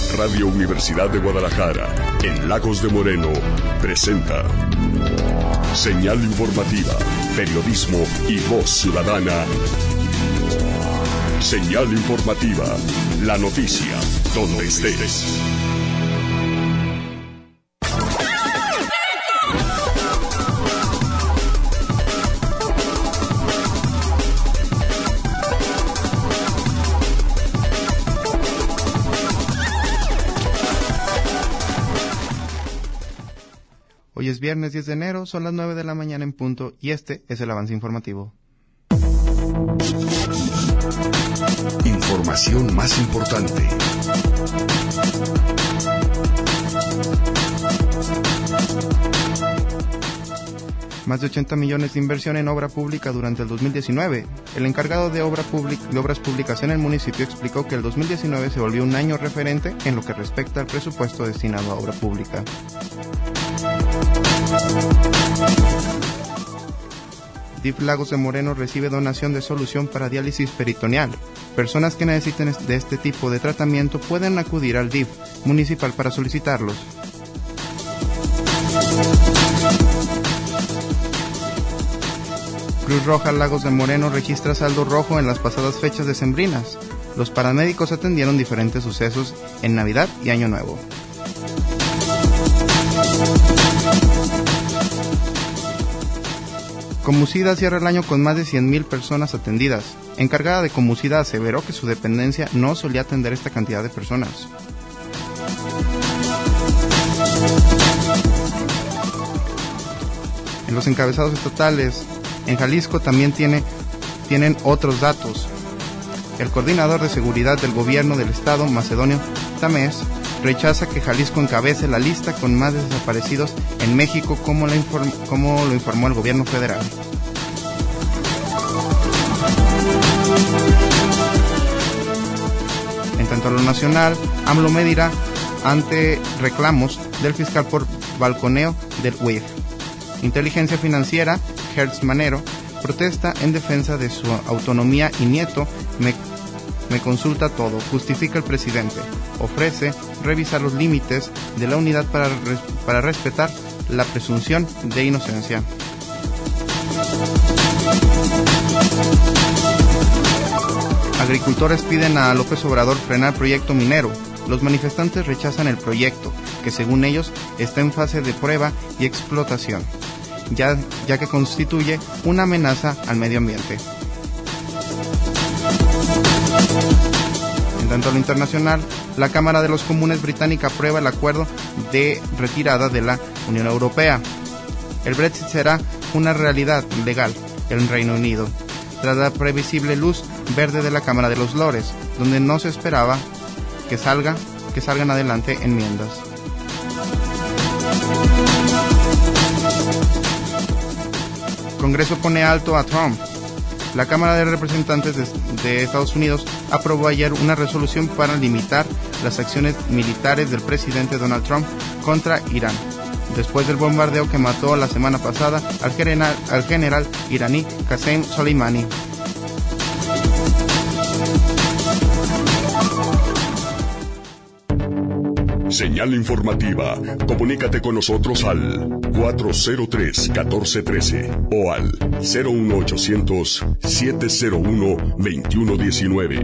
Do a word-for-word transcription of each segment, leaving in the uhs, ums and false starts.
Radio Universidad de Guadalajara, en Lagos de Moreno, presenta Señal Informativa, Periodismo y Voz Ciudadana. Señal Informativa, la noticia, donde estés. Hoy es viernes diez de enero, son las nueve de la mañana en punto y este es el avance informativo. Información más importante. Más de ochenta millones de inversión en obra pública durante el dos mil diecinueve. El encargado de, obra pública, de obras públicas en el municipio explicó que el dos mil diecinueve se volvió un año referente en lo que respecta al presupuesto destinado a obra pública. D I F Lagos de Moreno recibe donación de solución para diálisis peritoneal. Personas que necesiten de este tipo de tratamiento pueden acudir al D I F municipal para solicitarlos. Cruz Roja Lagos de Moreno registra saldo rojo en las pasadas fechas decembrinas. Los paramédicos atendieron diferentes sucesos en Navidad y Año Nuevo. Comucida cierra el año con más de cien mil personas atendidas. Encargada de Comucida aseveró que su dependencia no solía atender esta cantidad de personas. En los encabezados estatales, en Jalisco también tiene, tienen otros datos. El coordinador de seguridad del gobierno del estado, Macedonio Tamés, rechaza que Jalisco encabece la lista con más desaparecidos en México, como lo, inform- como lo informó el gobierno federal. En tanto a lo nacional, AMLO medirá ante reclamos del fiscal por balconeo del U I F. Inteligencia Financiera, Hertz Manero, protesta en defensa de su autonomía y Nieto me, me consulta todo, justifica el presidente. Ofrece revisar los límites de la unidad para, para respetar la presunción de inocencia. Agricultores piden a López Obrador frenar proyecto minero. Los manifestantes rechazan el proyecto, que según ellos está en fase de prueba y explotación, ya, ya que constituye una amenaza al medio ambiente. En tanto a lo internacional, la Cámara de los Comunes británica aprueba el acuerdo de retirada de la Unión Europea. El Brexit será una realidad legal en Reino Unido, tras la previsible luz verde de la Cámara de los Lores, donde no se esperaba que salga, que salgan adelante enmiendas. Congreso pone alto a Trump. La Cámara de Representantes de, de Estados Unidos aprobó ayer una resolución para limitar las acciones militares del presidente Donald Trump contra Irán, después del bombardeo que mató la semana pasada al general, al general iraní Qasem Soleimani. Señal informativa. Comunícate con nosotros al cuatro cero tres, uno cuatro uno tres o al cero uno ochocientos, siete cero uno, veintiuno diecinueve.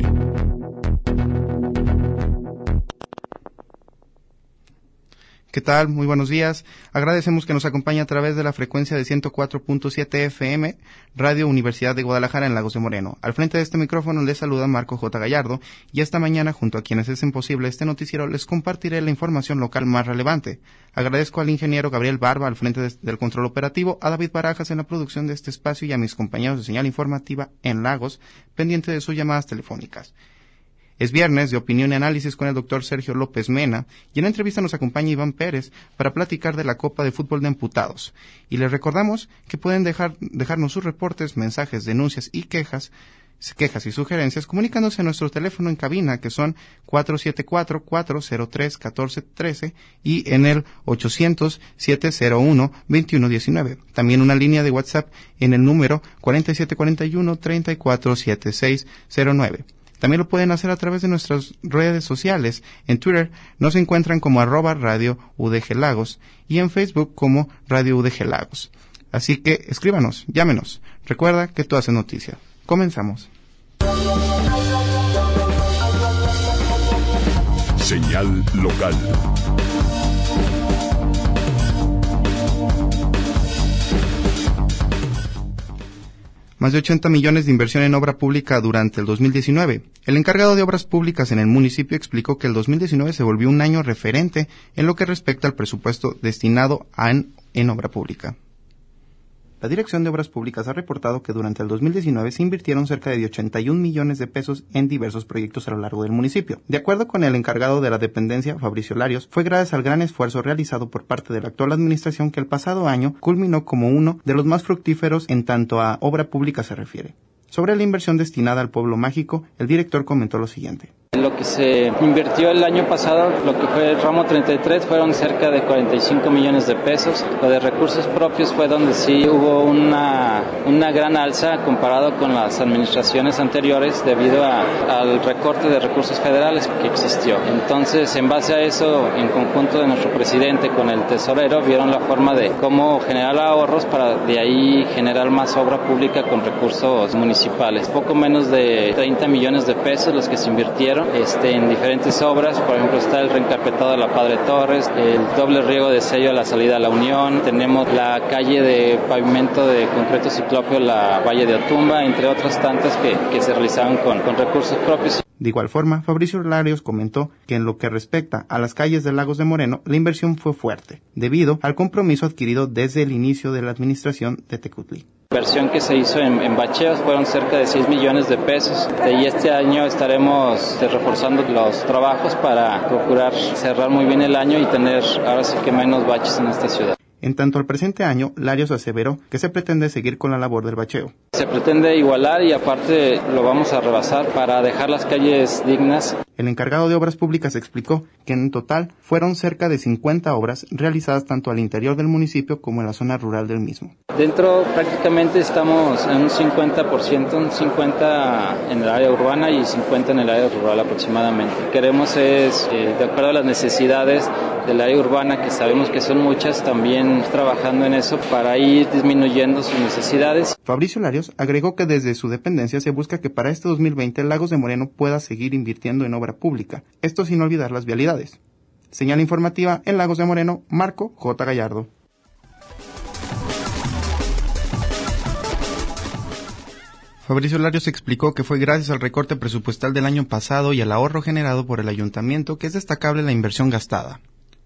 ¿Qué tal? Muy buenos días. Agradecemos que nos acompañe a través de la frecuencia de ciento cuatro punto siete F M, Radio Universidad de Guadalajara en Lagos de Moreno. Al frente de este micrófono les saluda Marco J. Gallardo y esta mañana, junto a quienes hacen posible este noticiero, les compartiré la información local más relevante. Agradezco al ingeniero Gabriel Barba al frente de, del control operativo, a David Barajas en la producción de este espacio y a mis compañeros de señal informativa en Lagos, pendiente de sus llamadas telefónicas. Es viernes de opinión y análisis con el doctor Sergio López Mena y en la entrevista nos acompaña Iván Pérez para platicar de la Copa de Fútbol de Amputados. Y les recordamos que pueden dejar, dejarnos sus reportes, mensajes, denuncias y quejas, quejas y sugerencias comunicándose a nuestro teléfono en cabina que son cuatro siete cuatro, cuatro cero tres, uno cuatro uno tres y en el ochocientos, siete cero uno, veintiuno diecinueve. También una línea de WhatsApp en el número cuarenta y siete cuarenta y uno, treinta y cuatro setenta y seis cero nueve. También lo pueden hacer a través de nuestras redes sociales. En Twitter nos encuentran como arroba Radio U D G Lagos y en Facebook como Radio U D G Lagos. Así que escríbanos, llámenos. Recuerda que tú haces noticia. Comenzamos. Señal local. Más de ochenta millones de inversión en obra pública durante el dos mil diecinueve. El encargado de obras públicas en el municipio explicó que el dos mil diecinueve se volvió un año referente en lo que respecta al presupuesto destinado a en, en obra pública. La Dirección de Obras Públicas ha reportado que durante el dos mil diecinueve se invirtieron cerca de ochenta y un millones de pesos en diversos proyectos a lo largo del municipio. De acuerdo con el encargado de la dependencia, Fabricio Larios, fue gracias al gran esfuerzo realizado por parte de la actual administración que el pasado año culminó como uno de los más fructíferos en tanto a obra pública se refiere. Sobre la inversión destinada al pueblo mágico, el director comentó lo siguiente. Lo que se invirtió el año pasado, lo que fue el ramo treinta y tres, fueron cerca de cuarenta y cinco millones de pesos. Lo de recursos propios fue donde sí hubo una, una gran alza comparado con las administraciones anteriores debido a, al recorte de recursos federales que existió. Entonces, en base a eso, en conjunto de nuestro presidente con el tesorero, vieron la forma de cómo generar ahorros para de ahí generar más obra pública con recursos municipales. Poco menos de treinta millones de pesos los que se invirtieron Este, en diferentes obras. Por ejemplo, está el reencarpetado de la Padre Torres, el doble riego de sello a la salida a la Unión, tenemos la calle de pavimento de concreto ciclópeo, la Valle de Otumba, entre otras tantas que, que se realizaban con, con recursos propios. De igual forma, Fabricio Larios comentó que en lo que respecta a las calles de Lagos de Moreno, la inversión fue fuerte, debido al compromiso adquirido desde el inicio de la administración de Tecutli. La inversión que se hizo en, en bacheos fueron cerca de seis millones de pesos y este año estaremos reforzando los trabajos para procurar cerrar muy bien el año y tener ahora sí que menos baches en esta ciudad. En tanto al presente año, Larios aseveró que se pretende seguir con la labor del bacheo. Se pretende igualar y aparte lo vamos a rebasar para dejar las calles dignas. El encargado de obras públicas explicó que en total fueron cerca de cincuenta obras realizadas tanto al interior del municipio como en la zona rural del mismo. Dentro prácticamente estamos en un cincuenta por ciento, un cincuenta por ciento en el área urbana y cincuenta por ciento en el área rural aproximadamente. Queremos es, eh, de acuerdo a las necesidades del área urbana, que sabemos que son muchas, también trabajando en eso para ir disminuyendo sus necesidades. Fabricio Larios agregó que desde su dependencia se busca que para este dos mil veinte Lagos de Moreno pueda seguir invirtiendo en obra pública, esto sin olvidar las vialidades. Señal informativa en Lagos de Moreno, Marco J. Gallardo. Fabricio Larios explicó que fue gracias al recorte presupuestal del año pasado y al ahorro generado por el ayuntamiento que es destacable la inversión gastada.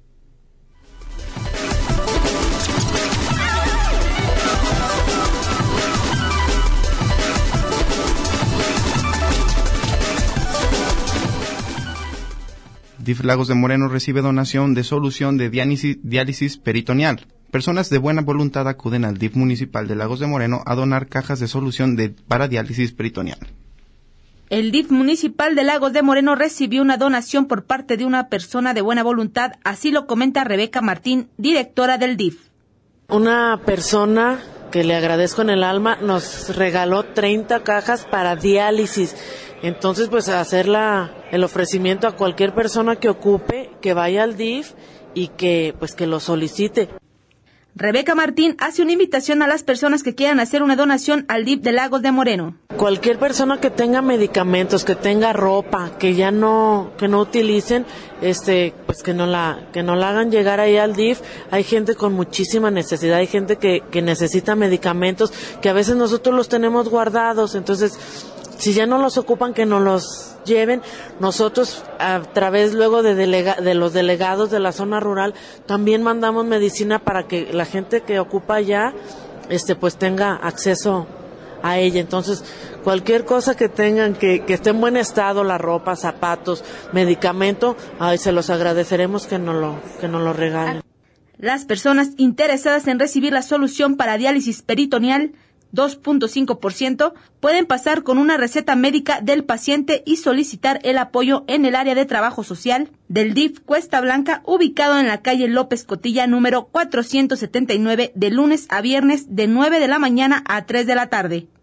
D I F Lagos de Moreno recibe donación de solución de diálisis, diálisis peritoneal. Personas de buena voluntad acuden al D I F municipal de Lagos de Moreno a donar cajas de solución de, para diálisis peritoneal. El D I F municipal de Lagos de Moreno recibió una donación por parte de una persona de buena voluntad, así lo comenta Rebeca Martín, directora del D I F. Una persona que le agradezco en el alma nos regaló treinta cajas para diálisis. Entonces, pues hacer la, el ofrecimiento a cualquier persona que ocupe, que vaya al D I F y que pues que lo solicite. Rebeca Martín hace una invitación a las personas que quieran hacer una donación al D I F de Lagos de Moreno. Cualquier persona que tenga medicamentos, que tenga ropa, que ya no, que no utilicen, este, pues que no la, que no la hagan llegar ahí al D I F. Hay gente con muchísima necesidad, hay gente que, que necesita medicamentos, que a veces nosotros los tenemos guardados, entonces, si ya no los ocupan, que nos los lleven. Nosotros, a través luego de, delega, de los delegados de la zona rural, también mandamos medicina para que la gente que ocupa ya, este, pues tenga acceso a ella. Entonces, cualquier cosa que tengan, que, que esté en buen estado, la ropa, zapatos, medicamento, ay, se los agradeceremos que nos lo, que nos lo regalen. Las personas interesadas en recibir la solución para diálisis peritoneal dos punto cinco por ciento, pueden pasar con una receta médica del paciente y solicitar el apoyo en el área de trabajo social del D I F Cuesta Blanca, ubicado en la calle López Cotilla número cuatrocientos setenta y nueve, de lunes a viernes de nueve de la mañana a tres de la tarde.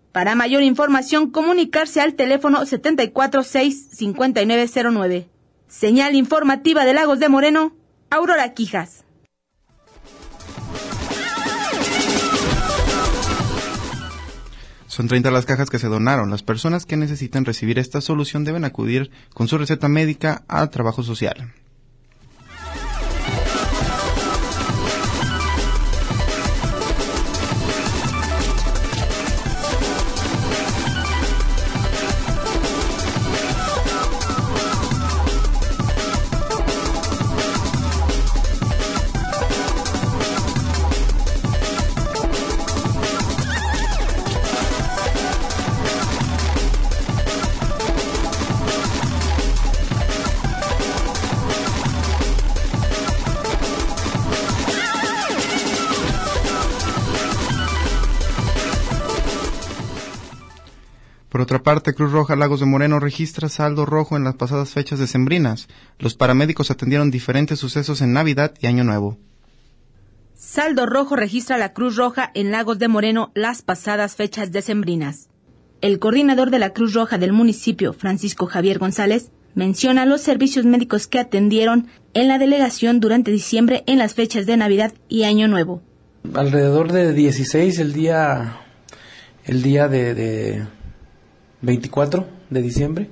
Para mayor información, comunicarse al teléfono setenta y cuatro seis cincuenta y nueve cero nueve. Señal informativa de Lagos de Moreno, Aurora Quijas. Son treinta las cajas que se donaron. Las personas que necesitan recibir esta solución deben acudir con su receta médica al trabajo social. Por otra parte, Cruz Roja Lagos de Moreno registra saldo rojo en las pasadas fechas decembrinas. Los paramédicos atendieron diferentes sucesos en Navidad y Año Nuevo. Saldo rojo registra la Cruz Roja en Lagos de Moreno las pasadas fechas decembrinas. El coordinador de la Cruz Roja del municipio, Francisco Javier González, menciona los servicios médicos que atendieron en la delegación durante diciembre en las fechas de Navidad y Año Nuevo. Alrededor de dieciséis el día, el día de... de veinticuatro de diciembre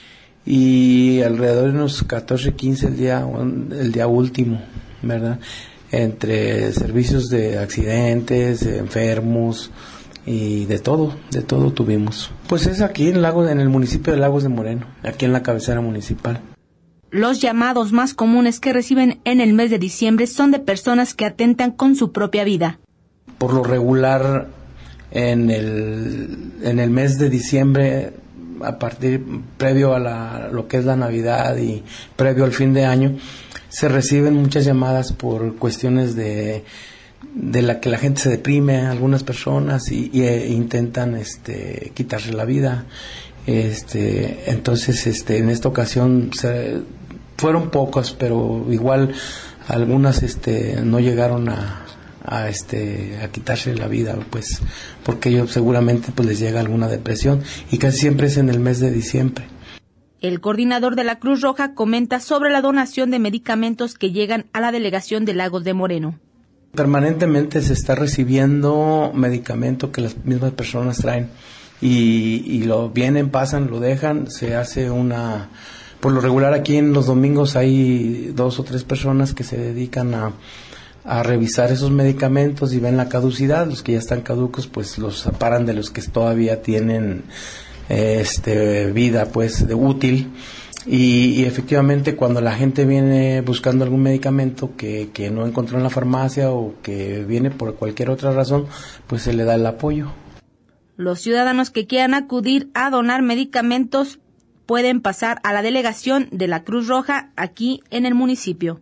y alrededor de unos catorce, quince el día el día último, ¿verdad? Entre servicios de accidentes, enfermos y de todo, de todo tuvimos. Pues es aquí en Lagos, en el municipio de Lagos de Moreno, aquí en la cabecera municipal. Los llamados más comunes que reciben en el mes de diciembre son de personas que atentan con su propia vida. Por lo regular, En el, en el mes de diciembre, a partir, previo a la, lo que es la Navidad y previo al fin de año, se reciben muchas llamadas por cuestiones de, de la que la gente se deprime, algunas personas, y, y e intentan este, quitarse la vida. Este, entonces, este, en esta ocasión se, fueron pocos, pero igual algunas este, no llegaron a a este a quitarse la vida, pues porque ellos seguramente pues les llega alguna depresión y casi siempre es en el mes de diciembre. El coordinador de la Cruz Roja comenta sobre la donación de medicamentos que llegan a la delegación de Lagos de Moreno. Permanentemente se está recibiendo medicamento que las mismas personas traen y, y lo vienen, pasan, lo dejan, se hace una... Por lo regular aquí en los domingos hay dos o tres personas que se dedican a a revisar esos medicamentos y ven la caducidad. Los que ya están caducos pues los separan de los que todavía tienen este vida pues de útil y, y efectivamente cuando la gente viene buscando algún medicamento que, que no encontró en la farmacia o que viene por cualquier otra razón, pues se le da el apoyo. Los ciudadanos que quieran acudir a donar medicamentos pueden pasar a la delegación de la Cruz Roja aquí en el municipio.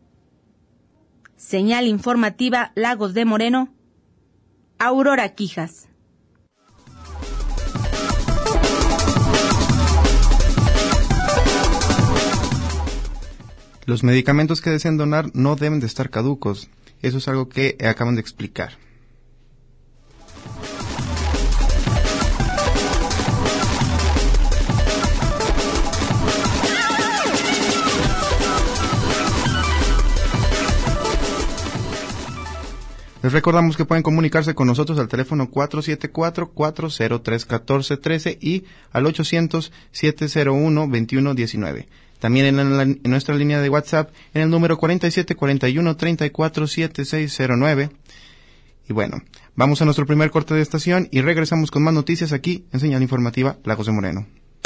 Señal informativa Lagos de Moreno, Aurora Quijas. Los medicamentos que deseen donar no deben de estar caducos. Eso es algo que acaban de explicar. Les recordamos que pueden comunicarse con nosotros al teléfono cuatro siete cuatro, cuatro cero tres, uno cuatro uno tres y al ochocientos, siete cero uno, veintiuno diecinueve. También en, la, en nuestra línea de WhatsApp en el número cuarenta y siete cuarenta y uno, treinta y cuatro, setenta y seis cero nueve. Y bueno, vamos a nuestro primer corte de estación y regresamos con más noticias aquí en Señal Informativa Lagos de Moreno.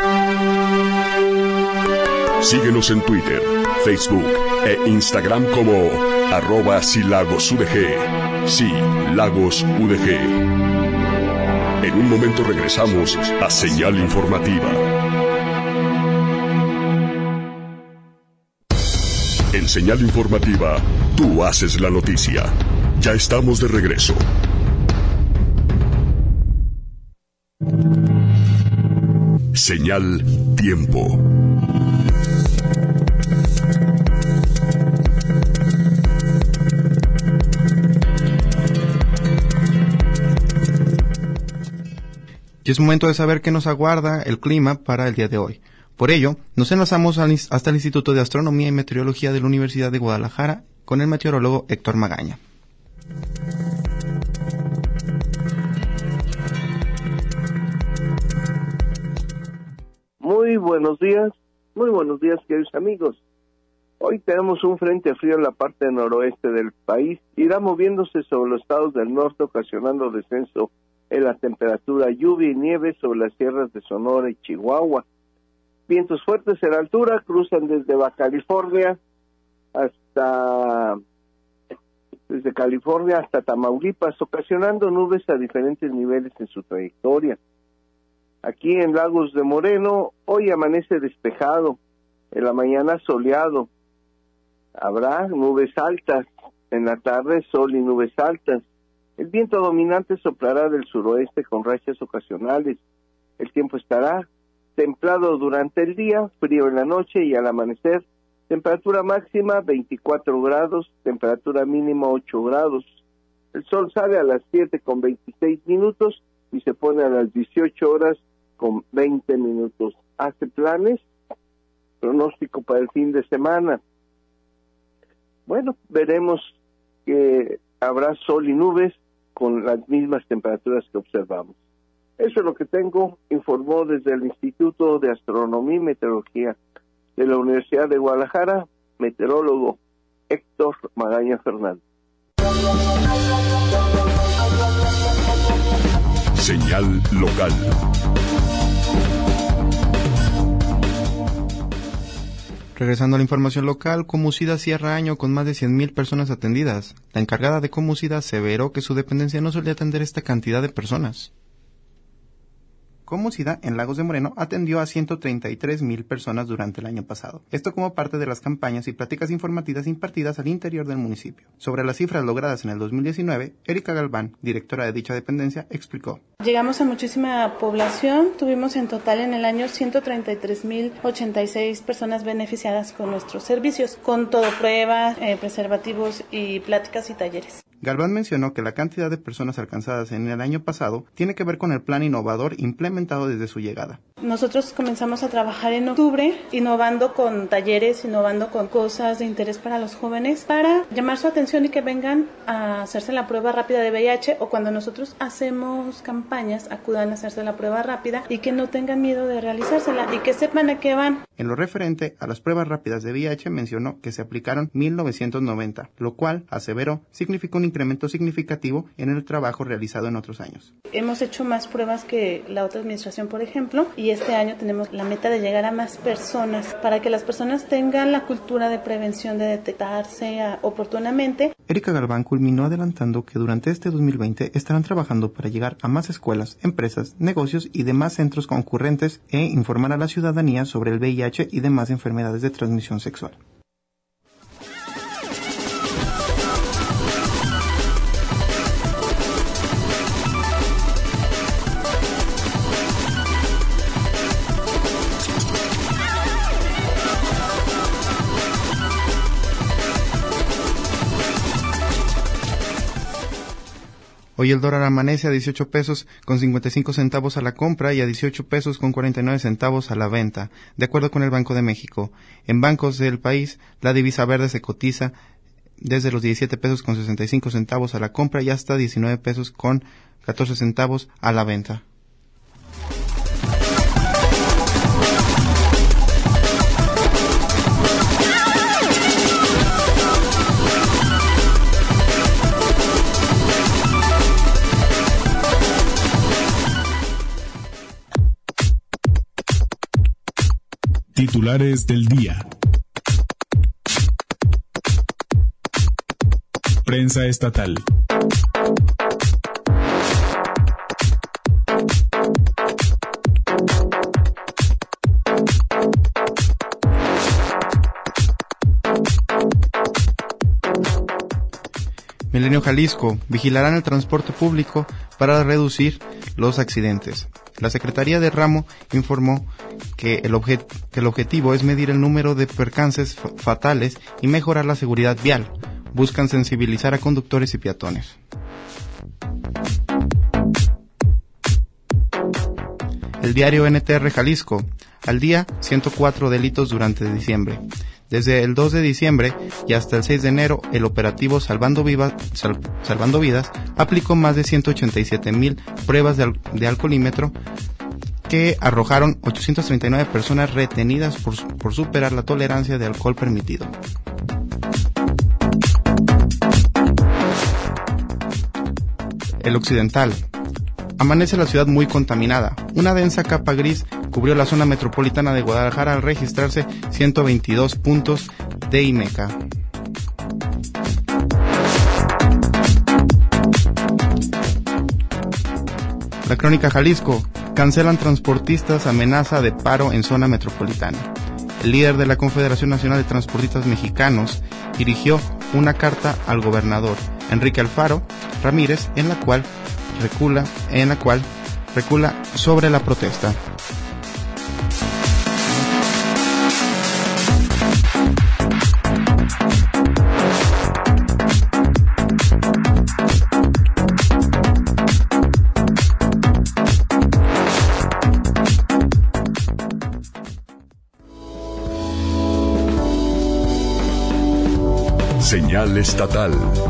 Síguenos en Twitter, Facebook e Instagram como arroba silagosudg. Sí, Lagos U D G. En un momento regresamos a Señal Informativa. En Señal Informativa, tú haces la noticia. Ya estamos de regreso. Señal Tiempo. Y es momento de saber qué nos aguarda el clima para el día de hoy. Por ello, nos enlazamos al, hasta el Instituto de Astronomía y Meteorología de la Universidad de Guadalajara con el meteorólogo Héctor Magaña. Muy buenos días, muy buenos días, queridos amigos. Hoy tenemos un frente frío en la parte noroeste del país. Irá moviéndose sobre los estados del norte, ocasionando descenso en la temperatura, lluvia y nieve sobre las sierras de Sonora y Chihuahua. Vientos fuertes en altura cruzan desde Baja California hasta desde California hasta Tamaulipas, ocasionando nubes a diferentes niveles en su trayectoria. Aquí en Lagos de Moreno, hoy amanece despejado, en la mañana soleado. Habrá nubes altas, en la tarde sol y nubes altas. El viento dominante soplará del suroeste con rachas ocasionales. El tiempo estará templado durante el día, frío en la noche y al amanecer. Temperatura máxima veinticuatro grados, temperatura mínima ocho grados. El sol sale a las siete con veintiséis minutos y se pone a las dieciocho horas con veinte minutos. ¿Hace planes? Pronóstico para el fin de semana. Bueno, veremos que habrá sol y nubes con las mismas temperaturas que observamos. Eso es lo que tengo, informó desde el Instituto de Astronomía y Meteorología de la Universidad de Guadalajara, meteorólogo Héctor Magaña Fernández. Señal local. Regresando a la información local, Comusida cierra año con más de cien mil personas atendidas. La encargada de Comusida aseveró que su dependencia no solía atender esta cantidad de personas. Comusida, en Lagos de Moreno, atendió a ciento treinta y tres mil personas durante el año pasado. Esto como parte de las campañas y pláticas informativas impartidas al interior del municipio. Sobre las cifras logradas en el dos mil diecinueve, Erika Galván, directora de dicha dependencia, explicó. Llegamos a muchísima población, tuvimos en total en el año ciento treinta y tres mil ochenta y seis personas beneficiadas con nuestros servicios, con todo pruebas, eh, preservativos y pláticas y talleres. Galván mencionó que la cantidad de personas alcanzadas en el año pasado tiene que ver con el plan innovador implementado desde su llegada. Nosotros comenzamos a trabajar en octubre, innovando con talleres, innovando con cosas de interés para los jóvenes, para llamar su atención y que vengan a hacerse la prueba rápida de V I H, o cuando nosotros hacemos campañas, acudan a hacerse la prueba rápida y que no tengan miedo de realizársela y que sepan a qué van. En lo referente a las pruebas rápidas de V I H, mencionó que se aplicaron mil novecientos noventa, lo cual, aseveró, significó un incremento significativo en el trabajo realizado en otros años. Hemos hecho más pruebas que la otra administración, por ejemplo, y este año tenemos la meta de llegar a más personas para que las personas tengan la cultura de prevención, de detectarse oportunamente. Erika Galván culminó adelantando que durante este dos mil veinte estarán trabajando para llegar a más escuelas, empresas, negocios y demás centros concurrentes e informar a la ciudadanía sobre el V I H y demás enfermedades de transmisión sexual. Hoy el dólar amanece a dieciocho pesos con cincuenta y cinco centavos a la compra y a dieciocho pesos con cuarenta y nueve centavos a la venta, de acuerdo con el Banco de México. En bancos del país, la divisa verde se cotiza desde los diecisiete pesos con sesenta y cinco centavos a la compra y hasta diecinueve pesos con catorce centavos a la venta. Titulares del día. Prensa estatal. Milenio Jalisco, vigilarán el transporte público para reducir los accidentes. La Secretaría de Ramo informó que el, objet- que el objetivo es medir el número de percances f- fatales y mejorar la seguridad vial. Buscan sensibilizar a conductores y peatones. El diario N T R Jalisco. Al día, ciento cuatro delitos durante diciembre. Desde el dos de diciembre y hasta el seis de enero, el operativo Salvando, Viva, Sal, Salvando Vidas aplicó más de ciento ochenta y siete mil pruebas de, al, de alcoholímetro que arrojaron ochocientas treinta y nueve personas retenidas por, por superar la tolerancia de alcohol permitido. El Occidental. Amanece la ciudad muy contaminada. Una densa capa gris cubrió la zona metropolitana de Guadalajara al registrarse ciento veintidós puntos de IMECA. La Crónica Jalisco. Cancelan transportistas, amenaza de paro en zona metropolitana. El líder de la Confederación Nacional de Transportistas Mexicanos dirigió una carta al gobernador Enrique Alfaro Ramírez en la cual recula, en la cual recula sobre la protesta. Señal estatal.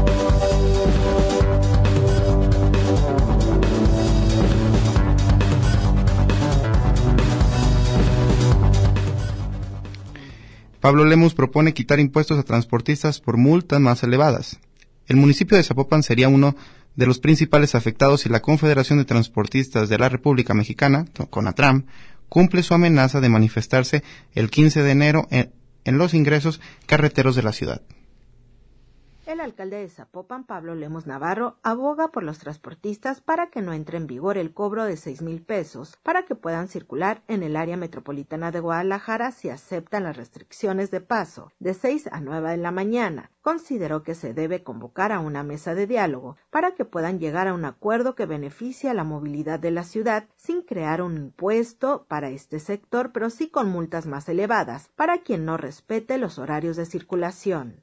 Pablo Lemus propone quitar impuestos a transportistas por multas más elevadas. El municipio de Zapopan sería uno de los principales afectados si la Confederación de Transportistas de la República Mexicana, CONATRAM, cumple su amenaza de manifestarse el quince de enero en, en los ingresos carreteros de la ciudad. El alcalde de Zapopan, Pablo Lemus Navarro, aboga por los transportistas para que no entre en vigor el cobro de seis mil pesos para que puedan circular en el área metropolitana de Guadalajara si aceptan las restricciones de paso de seis a nueve de la mañana. Consideró que se debe convocar a una mesa de diálogo para que puedan llegar a un acuerdo que beneficie a la movilidad de la ciudad sin crear un impuesto para este sector, pero sí con multas más elevadas para quien no respete los horarios de circulación.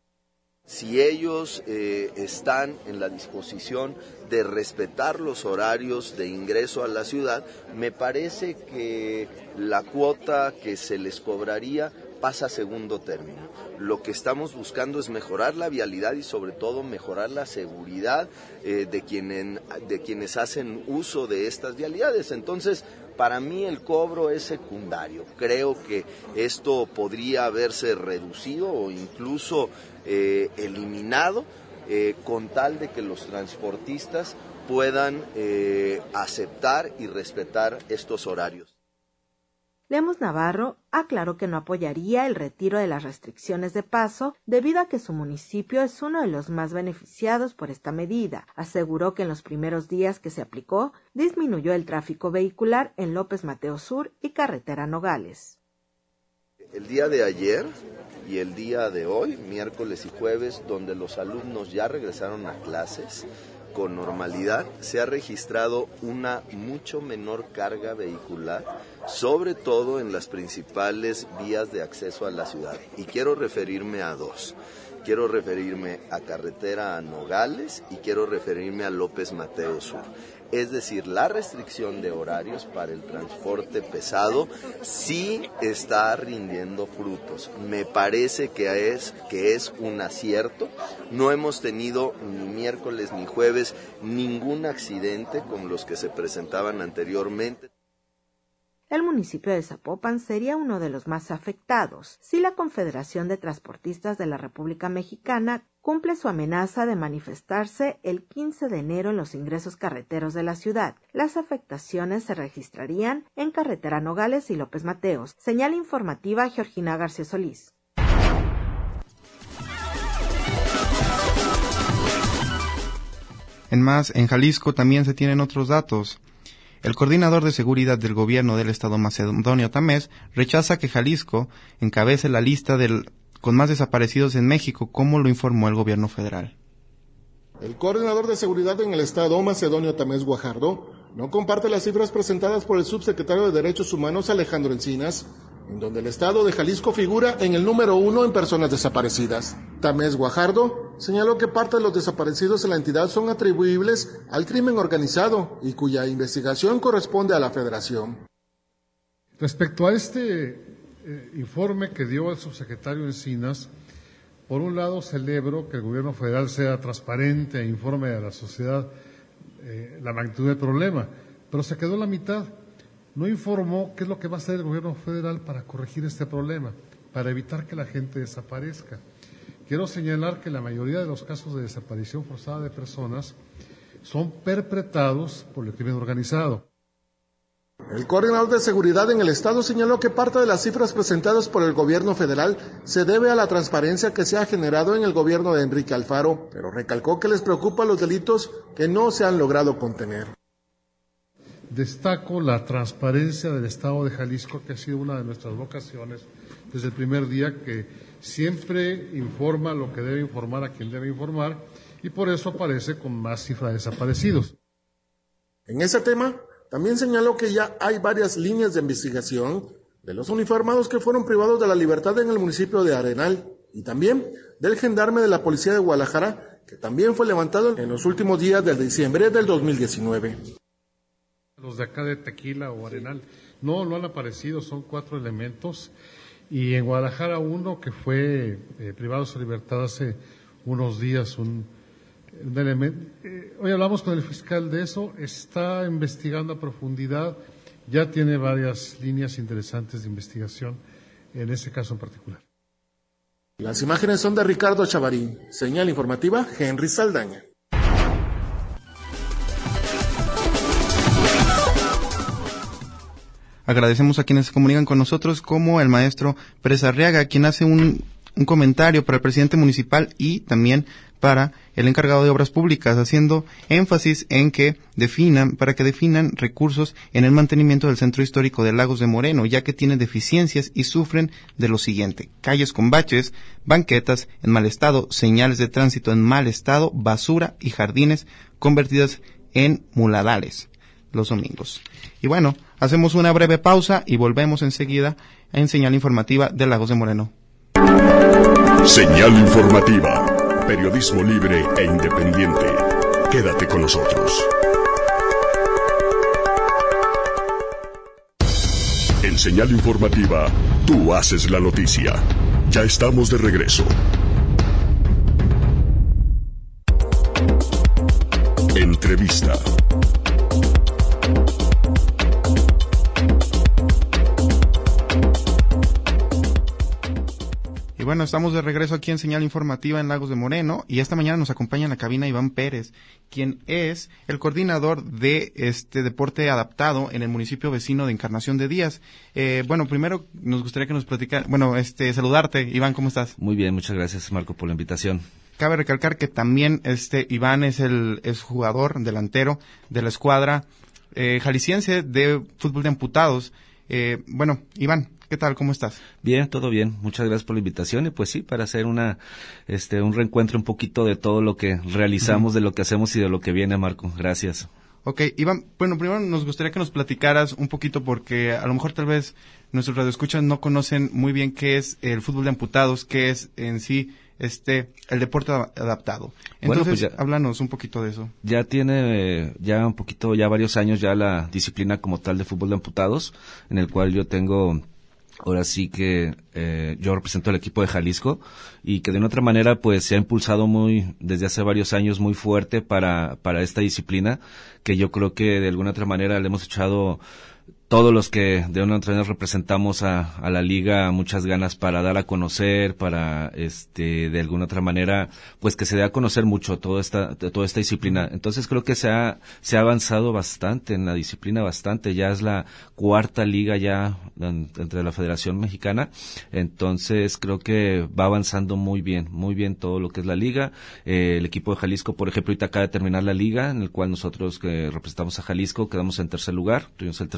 Si ellos eh, están en la disposición de respetar los horarios de ingreso a la ciudad, me parece que la cuota que se les cobraría pasa a segundo término. Lo que estamos buscando es mejorar la vialidad y sobre todo mejorar la seguridad eh, de, quien, de quienes hacen uso de estas vialidades. Entonces, para mí el cobro es secundario. Creo que esto podría haberse reducido o incluso eh, eliminado eh, con tal de que los transportistas puedan eh, aceptar y respetar estos horarios. Lemus Navarro aclaró que no apoyaría el retiro de las restricciones de paso debido a que su municipio es uno de los más beneficiados por esta medida. Aseguró que en los primeros días que se aplicó disminuyó el tráfico vehicular en López Mateos Sur y Carretera Nogales. El día de ayer y el día de hoy, miércoles y jueves, donde los alumnos ya regresaron a clases con normalidad, se ha registrado una mucho menor carga vehicular, sobre todo en las principales vías de acceso a la ciudad. Y quiero referirme a dos. Quiero referirme a Carretera a Nogales y quiero referirme a López Mateos Sur. Es decir, la restricción de horarios para el transporte pesado sí está rindiendo frutos. Me parece que es, que es un acierto. No hemos tenido ni miércoles ni jueves ningún accidente como los que se presentaban anteriormente. El municipio de Zapopan sería uno de los más afectados si la Confederación de Transportistas de la República Mexicana cumple su amenaza de manifestarse el quince de enero en los ingresos carreteros de la ciudad. Las afectaciones se registrarían en Carretera Nogales y López Mateos. Señal informativa Georgina García Solís. En más, en Jalisco también se tienen otros datos. El coordinador de seguridad del gobierno del estado Macedonio Tamés rechaza que Jalisco encabece la lista del, con más desaparecidos en México, como lo informó el gobierno federal. El coordinador de seguridad en el estado Macedonio Tamés Guajardo no comparte las cifras presentadas por el subsecretario de Derechos Humanos Alejandro Encinas, en donde el estado de Jalisco figura en el número uno en personas desaparecidas. Tamés Guajardo señaló que parte de los desaparecidos en la entidad son atribuibles al crimen organizado y cuya investigación corresponde a la Federación. Respecto a este eh, informe que dio el subsecretario Encinas, por un lado celebro que el gobierno federal sea transparente e informe a la sociedad eh, la magnitud del problema, pero se quedó en la mitad. No informó qué es lo que va a hacer el gobierno federal para corregir este problema, para evitar que la gente desaparezca. Quiero señalar que la mayoría de los casos de desaparición forzada de personas son perpetrados por el crimen organizado. El coordinador de seguridad en el estado señaló que parte de las cifras presentadas por el gobierno federal se debe a la transparencia que se ha generado en el gobierno de Enrique Alfaro, pero recalcó que les preocupan los delitos que no se han logrado contener. Destaco la transparencia del estado de Jalisco, que ha sido una de nuestras vocaciones desde el primer día, que siempre informa lo que debe informar a quien debe informar, y por eso aparece con más cifra de desaparecidos. En ese tema, también señaló que ya hay varias líneas de investigación de los uniformados que fueron privados de la libertad en el municipio de Arenal y también del gendarme de la policía de Guadalajara, que también fue levantado en los últimos días de diciembre del dos mil diecinueve. Los de acá de Tequila o Arenal no, no han aparecido, son cuatro elementos, y en Guadalajara uno que fue eh, privado de su libertad hace unos días, un Un elemento. Eh, hoy hablamos con el fiscal de eso, está investigando a profundidad, ya tiene varias líneas interesantes de investigación en ese caso en particular. Las imágenes son de Ricardo Chavarín, señal informativa Henry Saldaña. Agradecemos a quienes se comunican con nosotros, como el maestro Pérez Arriaga, quien hace un, un comentario para el presidente municipal y también para el encargado de obras públicas, haciendo énfasis en que definan, para que definan recursos en el mantenimiento del centro histórico de Lagos de Moreno, ya que tiene deficiencias y sufren de lo siguiente: calles con baches, banquetas en mal estado, señales de tránsito en mal estado, basura y jardines convertidas en muladales los domingos. Y bueno, hacemos una breve pausa y volvemos enseguida en Señal Informativa de Lagos de Moreno. Señal Informativa. Periodismo libre e independiente. Quédate con nosotros. En Señal Informativa, tú haces la noticia. Ya estamos de regreso. Entrevista. Y bueno, estamos de regreso aquí en Señal Informativa en Lagos de Moreno, y esta mañana nos acompaña en la cabina Iván Pérez, quien es el coordinador de este deporte adaptado en el municipio vecino de Encarnación de Díaz. Eh, bueno, primero nos gustaría que nos platicara, bueno, este, saludarte. Iván, ¿cómo estás? Muy bien, muchas gracias, Marco, por la invitación. Cabe recalcar que también este Iván es el es jugador delantero de la escuadra eh, jalisciense de fútbol de amputados. Eh, bueno, Iván, ¿qué tal? ¿Cómo estás? Bien, todo bien. Muchas gracias por la invitación, y pues sí, para hacer una este un reencuentro un poquito de todo lo que realizamos, uh-huh. de lo que hacemos y de lo que viene, Marco. Gracias. Ok, Iván, bueno, primero nos gustaría que nos platicaras un poquito, porque a lo mejor tal vez nuestros radioescuchas no conocen muy bien qué es el fútbol de amputados, qué es en sí este el deporte adaptado. Entonces, bueno, pues ya, háblanos un poquito de eso. Ya tiene eh, ya un poquito, ya varios años ya la disciplina como tal de fútbol de amputados, en el cual yo tengo, ahora sí que eh, yo represento al equipo de Jalisco, y que de una otra manera pues se ha impulsado muy, desde hace varios años, muy fuerte para, para esta disciplina, que yo creo que de alguna otra manera le hemos echado todos los que de una u otra manera representamos a, a la liga muchas ganas para dar a conocer, para este de alguna otra manera pues que se dé a conocer mucho toda esta toda esta disciplina. Entonces creo que se ha se ha avanzado bastante en la disciplina, bastante. Ya es la cuarta liga ya entre la Federación Mexicana. Entonces creo que va avanzando muy bien, muy bien todo lo que es la liga. Eh, el equipo de Jalisco, por ejemplo, ahorita acaba de terminar la liga, en el cual nosotros que representamos a Jalisco quedamos en tercer lugar, tuvimos el tercer lugar.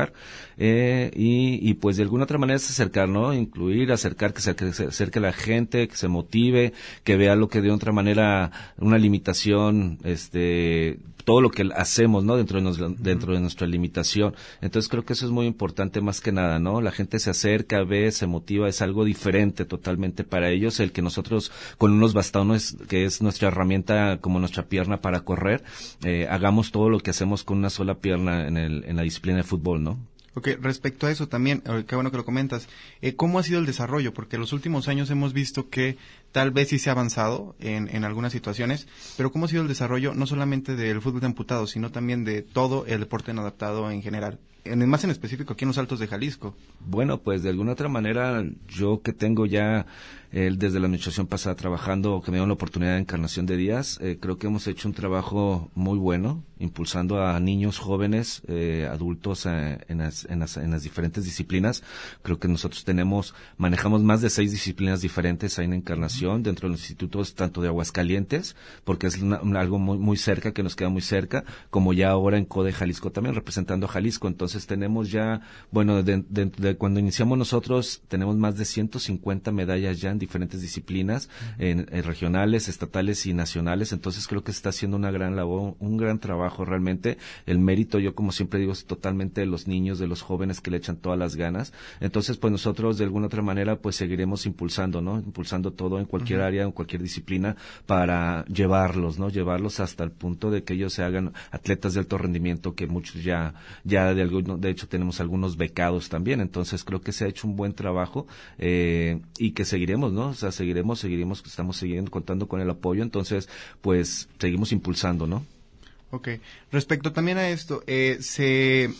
jugar, eh, y, y pues de alguna otra manera es acercar, ¿no? Incluir, acercar, que se, que se acerque la gente, que se motive, que vea lo que de otra manera, una limitación, este, todo lo que hacemos, ¿no? Dentro de, nos, dentro de nuestra limitación. Entonces creo que eso es muy importante más que nada, ¿no? La gente se acerca, ve, se motiva, es algo diferente totalmente para ellos, el que nosotros con unos bastones, que es nuestra herramienta como nuestra pierna para correr, eh, hagamos todo lo que hacemos con una sola pierna en, el, en la disciplina de fútbol, ¿no? Ok, respecto a eso también, eh, qué bueno que lo comentas, eh, ¿cómo ha sido el desarrollo? Porque en los últimos años hemos visto que tal vez sí se ha avanzado en, en algunas situaciones, pero ¿cómo ha sido el desarrollo no solamente del fútbol de amputados, sino también de todo el deporte no adaptado en general? En, más en específico aquí en los Altos de Jalisco. Bueno, pues de alguna otra manera, yo que tengo ya eh, desde la administración pasada trabajando, que me dieron la oportunidad de Encarnación de Díaz, eh, creo que hemos hecho un trabajo muy bueno, impulsando a niños, jóvenes, eh, adultos eh, en, las, en, las, en las diferentes disciplinas. Creo que nosotros tenemos, manejamos más de seis disciplinas diferentes ahí en Encarnación, dentro de los institutos tanto de Aguascalientes, porque es una, una, algo muy, muy cerca, que nos queda muy cerca, como ya ahora en CODE Jalisco también, representando a Jalisco. Entonces tenemos ya, bueno, de, de, de cuando iniciamos nosotros, tenemos más de ciento cincuenta medallas ya en diferentes disciplinas, uh-huh. en, en regionales, estatales y nacionales. Entonces creo que se está haciendo una gran labor, un gran trabajo realmente. El mérito, yo como siempre digo, es totalmente de los niños, de los jóvenes que le echan todas las ganas. Entonces, pues nosotros de alguna otra manera, pues seguiremos impulsando, ¿no? Impulsando todo en cualquier uh-huh. área, en cualquier disciplina, para llevarlos, ¿no? Llevarlos hasta el punto de que ellos se hagan atletas de alto rendimiento, que muchos ya, ya de algún de hecho tenemos algunos becados también. Entonces creo que se ha hecho un buen trabajo, eh, y que seguiremos, ¿no? O sea, seguiremos, seguiremos, estamos siguiendo contando con el apoyo. Entonces, pues seguimos impulsando, ¿no? Okay. Respecto también a esto, eh, se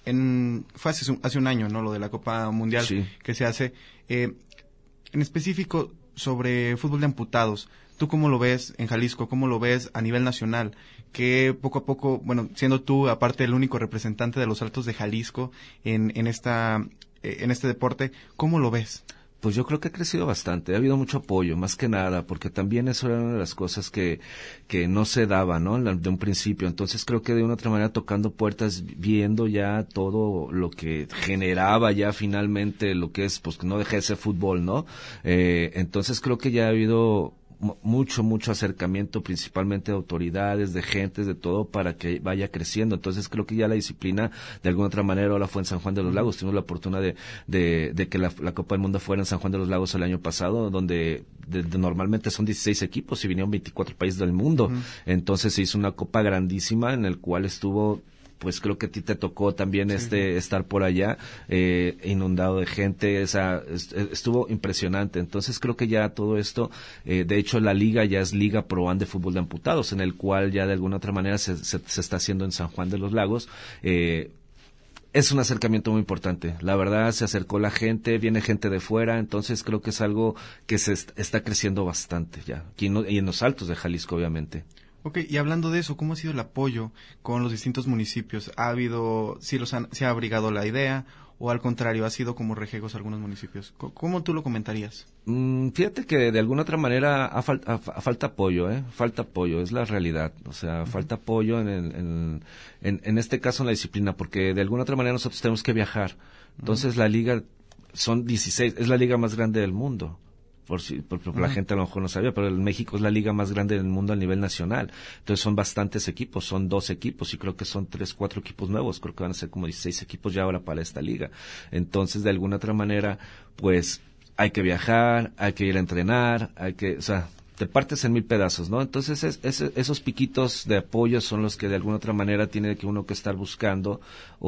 en fue hace, hace un año, ¿no? Lo de la Copa Mundial sí. que se hace, eh, en específico sobre fútbol de amputados. ¿Tú cómo lo ves en Jalisco? ¿Cómo lo ves a nivel nacional? Que poco a poco, bueno, siendo tú aparte el único representante de los Altos de Jalisco en, en esta, en este deporte, ¿cómo lo ves? Pues yo creo que ha crecido bastante, ha habido mucho apoyo, más que nada, porque también eso era una de las cosas que, que no se daba, ¿no? De un principio. Entonces creo que de una otra manera tocando puertas, viendo ya todo lo que generaba ya finalmente lo que es, pues que no deje de ser fútbol, ¿no? Eh, entonces creo que ya ha habido mucho, mucho acercamiento, principalmente de autoridades, de gentes, de todo, para que vaya creciendo. Entonces creo que ya la disciplina, de alguna otra manera, ahora fue en San Juan de los Lagos. Tuvimos la oportunidad de, de, de que la, la Copa del Mundo fuera en San Juan de los Lagos el año pasado, donde de, de, normalmente son dieciséis equipos y vinieron veinticuatro países del mundo. Uh-huh. Entonces se hizo una copa grandísima en el cual estuvo, pues creo que a ti te tocó también sí. este estar por allá, eh, inundado de gente, o sea, estuvo impresionante. Entonces creo que ya todo esto, eh, de hecho la liga ya es Liga Pro de Fútbol de Amputados, en el cual ya de alguna otra manera se, se, se está haciendo en San Juan de los Lagos. Eh, Es un acercamiento muy importante. La verdad, se acercó la gente, viene gente de fuera, entonces creo que es algo que se est- está creciendo bastante ya, aquí no, y en los Altos de Jalisco, obviamente. Ok, y hablando de eso, ¿cómo ha sido el apoyo con los distintos municipios? ¿Ha habido, si los han, se ha abrigado la idea, o al contrario, ha sido como rejegos algunos municipios? ¿Cómo, cómo tú lo comentarías? Mm, fíjate que de alguna otra manera ha, fal- ha, ha falta apoyo, ¿eh? Falta apoyo, es la realidad. O sea, uh-huh. falta apoyo en, el, en, en, en este caso en la disciplina, porque de alguna otra manera nosotros tenemos que viajar. Entonces uh-huh. la liga, son dieciséis, es la liga más grande del mundo. Por si por, por uh-huh. la gente a lo mejor no sabía, pero en México es la liga más grande del mundo a nivel nacional. Entonces son bastantes equipos, son dos equipos y creo que son tres, cuatro equipos nuevos. Creo que van a ser como dieciséis equipos ya ahora para esta liga. Entonces, de alguna otra manera, pues hay que viajar, hay que ir a entrenar, hay que, o sea, te partes en mil pedazos, ¿no? Entonces es, es, esos piquitos de apoyo son los que de alguna otra manera tiene que uno que estar buscando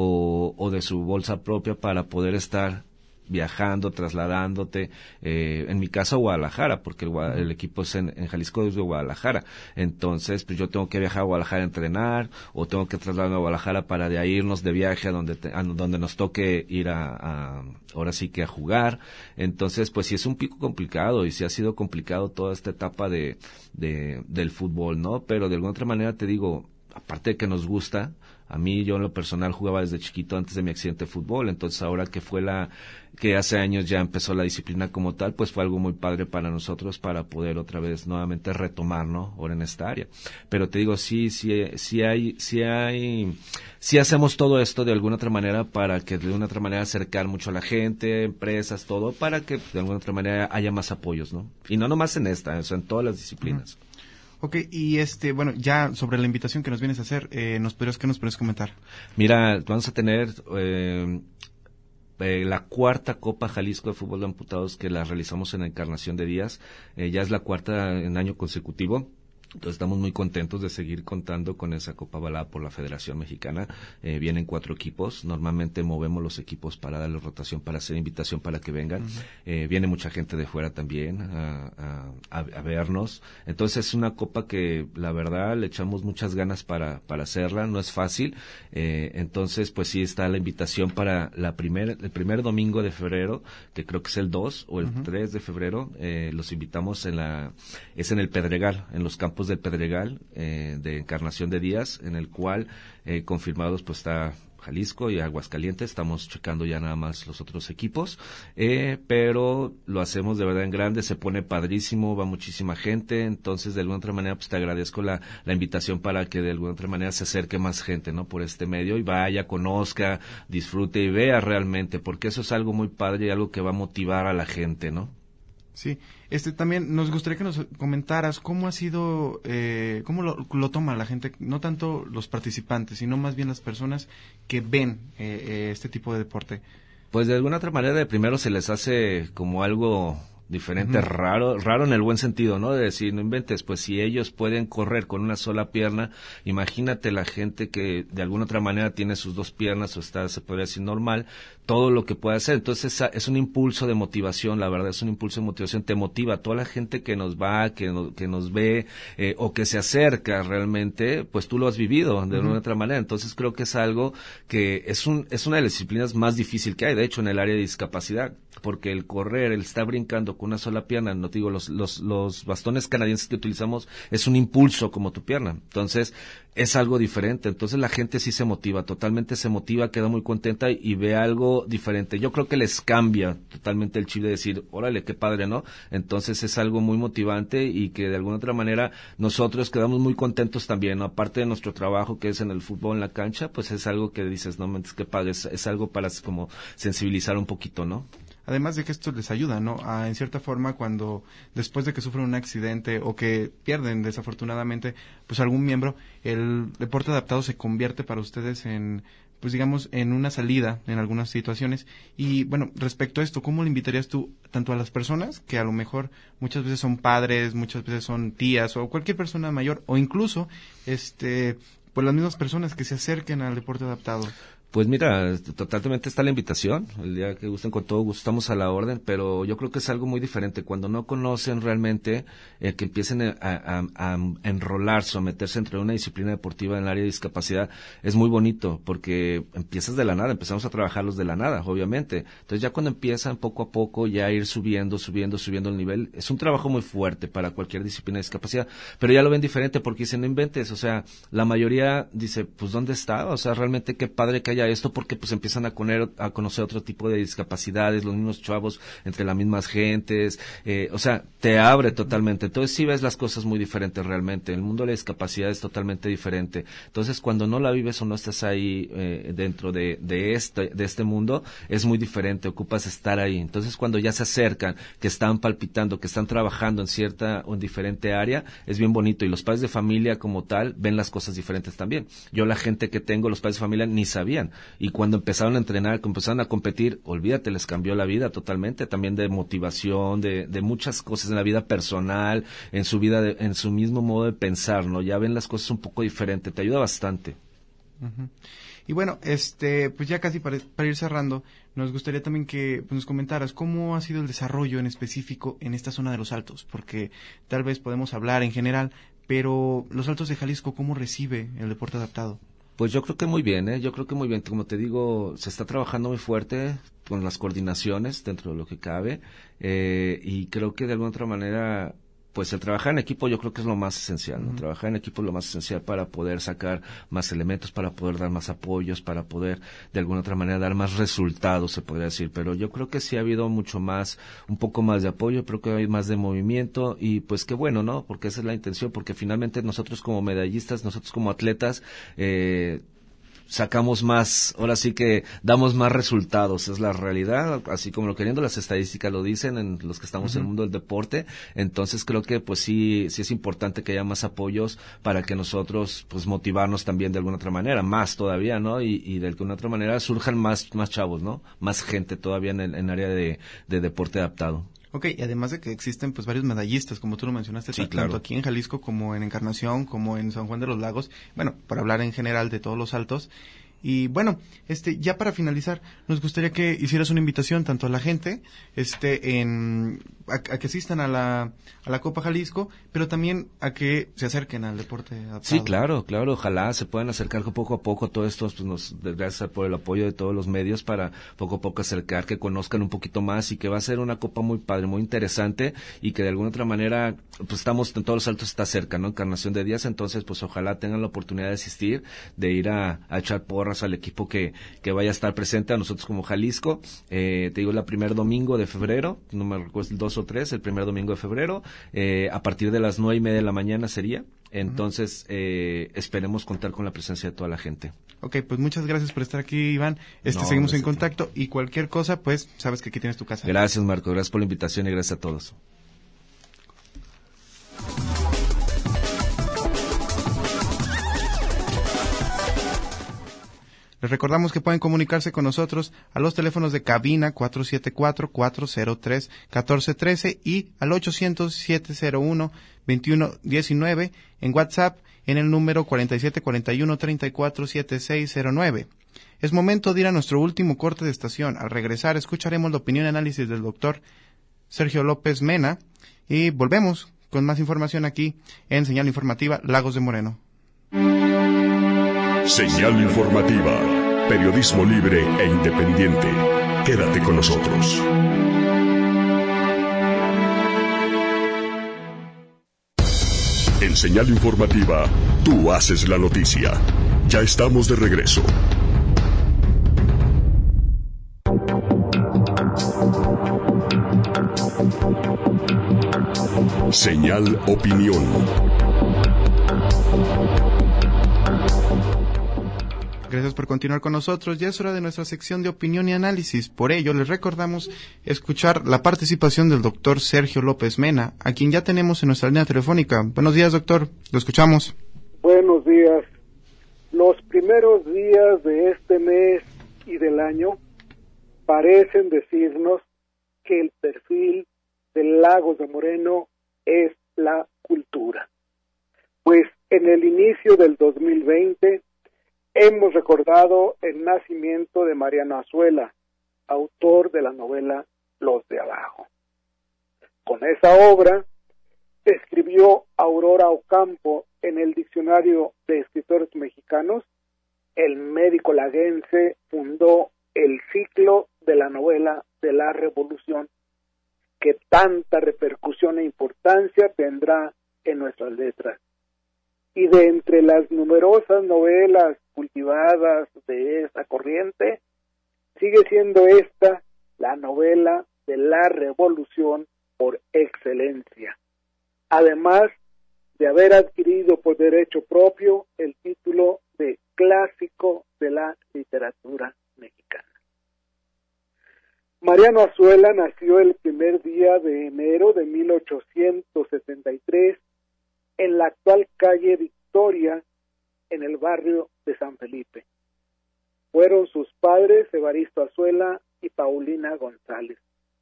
o, o de su bolsa propia para poder estar viajando, trasladándote, eh, en mi caso a Guadalajara, porque el, el equipo es en, en Jalisco, es de Guadalajara. Entonces, pues yo tengo que viajar a Guadalajara a entrenar, o tengo que trasladarme a Guadalajara para de ahí irnos de viaje a donde, te, a donde nos toque ir a, a, ahora sí que a jugar. Entonces, pues sí es un pico complicado, y sí ha sido complicado toda esta etapa de, de, del fútbol, ¿no? Pero de alguna otra manera te digo, aparte de que nos gusta, a mí yo en lo personal jugaba desde chiquito antes de mi accidente de fútbol, entonces ahora que fue la, que hace años ya empezó la disciplina como tal, pues fue algo muy padre para nosotros para poder otra vez nuevamente retomar, ¿no? Ahora en esta área. Pero te digo, sí, sí, sí hay, sí hay, sí hacemos todo esto de alguna otra manera para que de alguna otra manera acercar mucho a la gente, empresas, todo, para que de alguna otra manera haya más apoyos, ¿no? Y no nomás en esta, o sea, en todas las disciplinas. Uh-huh. Ok, y este, bueno, ya sobre la invitación que nos vienes a hacer, eh, ¿nos podrías, qué nos podrías comentar? Mira, vamos a tener eh, eh, la cuarta Copa Jalisco de Fútbol de Amputados que la realizamos en la Encarnación de Díaz, eh, ya es la cuarta en año consecutivo. Entonces estamos muy contentos de seguir contando con esa Copa avalada por la Federación Mexicana. Eh, vienen cuatro equipos. Normalmente movemos los equipos para darle rotación, para hacer invitación para que vengan. Uh-huh. Eh, viene mucha gente de fuera también a, a, a vernos. Entonces es una copa que la verdad le echamos muchas ganas para, para hacerla. No es fácil. Eh, entonces pues sí está la invitación para la primer, el primer domingo de febrero, que creo que es el dos o el uh-huh. tres de febrero. Eh, los invitamos en la, es en el Pedregal, en los campos del Pedregal, eh, de Encarnación de Díaz, en el cual eh, confirmados pues está Jalisco y Aguascalientes. Estamos checando ya nada más los otros equipos, eh, pero lo hacemos de verdad en grande, se pone padrísimo, va muchísima gente. Entonces de alguna otra manera pues te agradezco la, la invitación para que de alguna otra manera se acerque más gente, ¿no? Por este medio y vaya, conozca, disfrute y vea realmente, porque eso es algo muy padre y algo que va a motivar a la gente, ¿no? Sí, este también nos gustaría que nos comentaras cómo ha sido, eh, cómo lo, lo toma la gente, no tanto los participantes, sino más bien las personas que ven eh, eh, este tipo de deporte. Pues de alguna otra manera de primero se les hace como algo diferente, uh-huh. raro, raro en el buen sentido, ¿no? De decir, no inventes, pues si ellos pueden correr con una sola pierna, imagínate la gente que de alguna otra manera tiene sus dos piernas o está, se podría decir, normal, todo lo que puede hacer. Entonces es un impulso de motivación, la verdad, es un impulso de motivación, te motiva. Toda la gente que nos va, que, no, que nos ve eh, o que se acerca realmente, pues tú lo has vivido de uh-huh. alguna otra manera. Entonces creo que es algo que es un es una de las disciplinas más difíciles que hay, de hecho, en el área de discapacidad, porque el correr, el estar brincando con una sola pierna, no te digo, los, los, los bastones canadienses que utilizamos es un impulso como tu pierna. Entonces es algo diferente. Entonces la gente sí se motiva, totalmente se motiva, queda muy contenta y, y ve algo diferente. Yo creo que les cambia totalmente el chip de decir, órale, qué padre, ¿no? Entonces es algo muy motivante y que de alguna otra manera nosotros quedamos muy contentos también, ¿no? Aparte de nuestro trabajo que es en el fútbol, en la cancha, pues es algo que dices, no, es que padre, es, es algo para como sensibilizar un poquito, ¿no? Además de que esto les ayuda, ¿no? A, en cierta forma, cuando después de que sufren un accidente o que pierden desafortunadamente, pues algún miembro, el deporte adaptado se convierte para ustedes en, pues digamos, en una salida en algunas situaciones. Y bueno, respecto a esto, ¿cómo le invitarías tú tanto a las personas que a lo mejor muchas veces son padres, muchas veces son tías o cualquier persona mayor o incluso, este, pues las mismas personas que se acerquen al deporte adaptado? Pues mira, totalmente está la invitación, el día que gusten, con todo gusto estamos a la orden, pero yo creo que es algo muy diferente, cuando no conocen realmente, eh, que empiecen a, a, a enrolarse o a meterse entre una disciplina deportiva en el área de discapacidad, es muy bonito, porque empiezas de la nada, empezamos a trabajarlos de la nada, obviamente, entonces ya cuando empiezan poco a poco ya a ir subiendo, subiendo, subiendo el nivel, es un trabajo muy fuerte para cualquier disciplina de discapacidad, pero ya lo ven diferente porque dicen, no inventes, o sea, la mayoría dice, pues ¿dónde está? O sea, realmente qué padre que haya esto, porque pues empiezan a, coner, a conocer otro tipo de discapacidades, los mismos chavos entre las mismas gentes, eh, o sea, te abre totalmente. Entonces sí ves las cosas muy diferentes realmente. El mundo de la discapacidad es totalmente diferente. Entonces cuando no la vives o no estás ahí eh, dentro de, de, este, de este mundo, es muy diferente, ocupas estar ahí. Entonces cuando ya se acercan, que están palpitando, que están trabajando en cierta o en diferente área, es bien bonito. Y los padres de familia como tal ven las cosas diferentes también. Yo la gente que tengo, los padres de familia ni sabían. Y cuando empezaron a entrenar, cuando empezaron a competir, olvídate, les cambió la vida totalmente, también de motivación, de, de muchas cosas en la vida personal, en su vida, de, en su mismo modo de pensar, ¿no? Ya ven las cosas un poco diferente, te ayuda bastante. Uh-huh. Y bueno, este, pues ya casi para, para ir cerrando, nos gustaría también que pues, nos comentaras cómo ha sido el desarrollo en específico en esta zona de los Altos, porque tal vez podemos hablar en general, pero los Altos de Jalisco, ¿cómo recibe el deporte adaptado? Pues yo creo que muy bien, ¿eh? Yo creo que muy bien. Como te digo, se está trabajando muy fuerte con las coordinaciones dentro de lo que cabe, eh, y creo que de alguna otra manera pues el trabajar en equipo yo creo que es lo más esencial, ¿no? Uh-huh. Trabajar en equipo es lo más esencial para poder sacar más elementos, para poder dar más apoyos, para poder de alguna otra manera dar más resultados, se podría decir. Pero yo creo que sí ha habido mucho más, un poco más de apoyo, creo que hay más de movimiento y pues qué bueno, ¿no? Porque esa es la intención, porque finalmente nosotros como medallistas, nosotros como atletas, eh, sacamos más, ahora sí que damos más resultados, es la realidad, así como lo queriendo, las estadísticas lo dicen en los que estamos uh-huh. en el mundo del deporte, entonces creo que pues sí, sí es importante que haya más apoyos para que nosotros pues motivarnos también de alguna otra manera, más todavía, ¿no? Y, y de alguna otra manera surjan más, más chavos, ¿no? Más gente todavía en el en área de, de deporte adaptado. Ok, y además de que existen pues varios medallistas, como tú lo mencionaste, sí, tanto claro. aquí en Jalisco como en Encarnación, como en San Juan de los Lagos, bueno, para hablar en general de todos los saltos. Y bueno, este, ya para finalizar, nos gustaría que hicieras una invitación tanto a la gente, este, en, a, a que asistan a la, a la Copa Jalisco, pero también a que se acerquen al deporte adaptado. Sí, claro, claro, ojalá se puedan acercar poco a poco todo esto, pues nos, gracias por el apoyo de todos los medios para poco a poco acercar, que conozcan un poquito más y que va a ser una copa muy padre, muy interesante y que de alguna otra manera, pues estamos en todos los saltos está cerca, ¿no? Encarnación de Díaz, entonces pues ojalá tengan la oportunidad de asistir, de ir a, a echar porras al equipo que, que vaya a estar presente, a nosotros como Jalisco, eh, te digo, el primer domingo de febrero, no me recuerdo el dos o tres, el primer domingo de febrero, eh, a partir de las nueve y media de la mañana sería, entonces eh, esperemos contar con la presencia de toda la gente. Ok, pues muchas gracias por estar aquí, Iván, este no, seguimos en contacto y cualquier cosa, pues sabes que aquí tienes tu casa. Gracias, Marco, gracias por la invitación y gracias a todos. Les recordamos que pueden comunicarse con nosotros a los teléfonos de cabina cuatro siete cuatro, cuatro cero tres, uno cuatro uno tres y al ochocientos, siete cero uno, veintiuno diecinueve, en WhatsApp en el número cuarenta y siete cuarenta y uno, treinta y cuatro, setenta y seis cero nueve. Es momento de ir a nuestro último corte de estación. Al regresar escucharemos la opinión y análisis del doctor Sergio López Mena y volvemos con más información aquí en Señal Informativa Lagos de Moreno. Señal informativa, periodismo libre e independiente. Quédate con nosotros. En Señal informativa, tú haces la noticia. Ya estamos de regreso. Señal opinión. Gracias por continuar con nosotros. Ya es hora de nuestra sección de opinión y análisis. Por ello, les recordamos escuchar la participación del doctor Sergio López Mena, a quien ya tenemos en nuestra línea telefónica. Buenos días, doctor. Lo escuchamos. Buenos días. Los primeros días de este mes y del año parecen decirnos que el perfil del Lagos de Moreno es la cultura. Pues en el inicio del dos mil veinte hemos recordado el nacimiento de Mariano Azuela, autor de la novela Los de Abajo. Con esa obra, escribió Aurora Ocampo en el Diccionario de Escritores Mexicanos, el médico laguense fundó el ciclo de la novela de la Revolución, que tanta repercusión e importancia tendrá en nuestras letras. Y de entre las numerosas novelas cultivadas de esta corriente, sigue siendo esta la novela de la Revolución por excelencia, además de haber adquirido por derecho propio el título de clásico de la literatura mexicana. Mariano Azuela nació el primer día de enero de mil ochocientos setenta y tres en la actual calle Victoria, en el barrio de San Felipe. Fueron sus padres Evaristo Azuela y Paulina González.